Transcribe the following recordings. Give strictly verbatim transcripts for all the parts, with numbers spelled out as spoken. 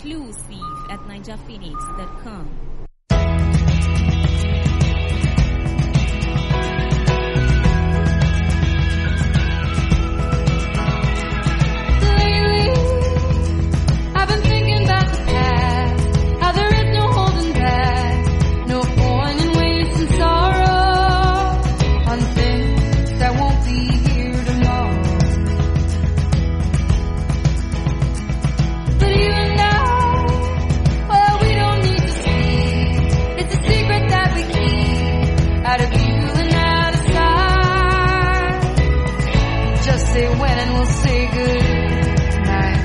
exclusive at niger phoenix dot com. Say when and we'll say good night.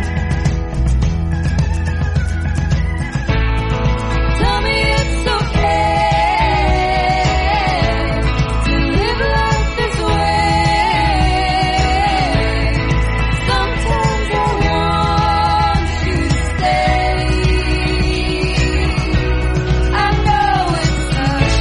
Tell me it's okay to live life this way. Sometimes I want you to stay. I know it's a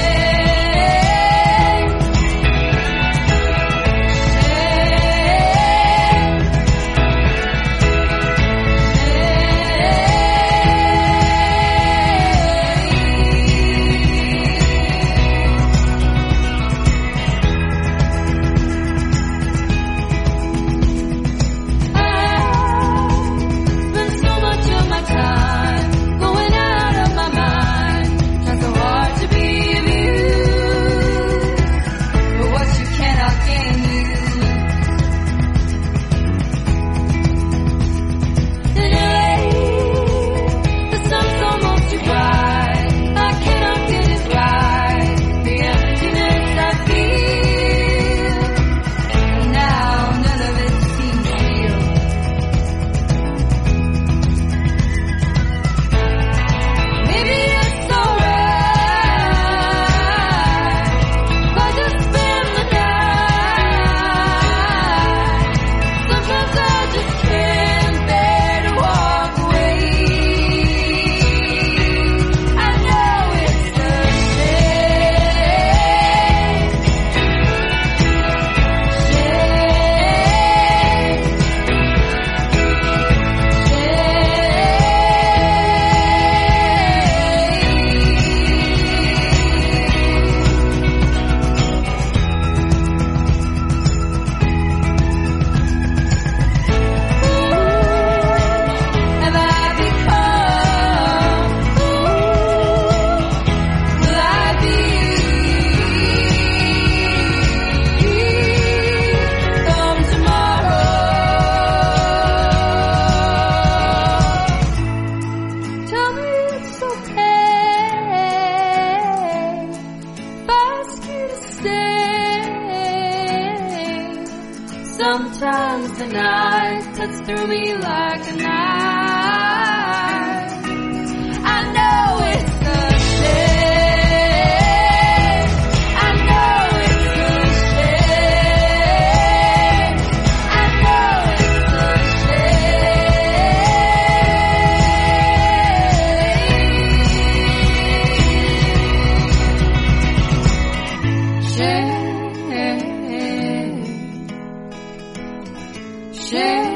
sometimes the night cuts through me like a knife. I know it's a shame. I know it's a shame. I know it's a shame. Shame. Shame.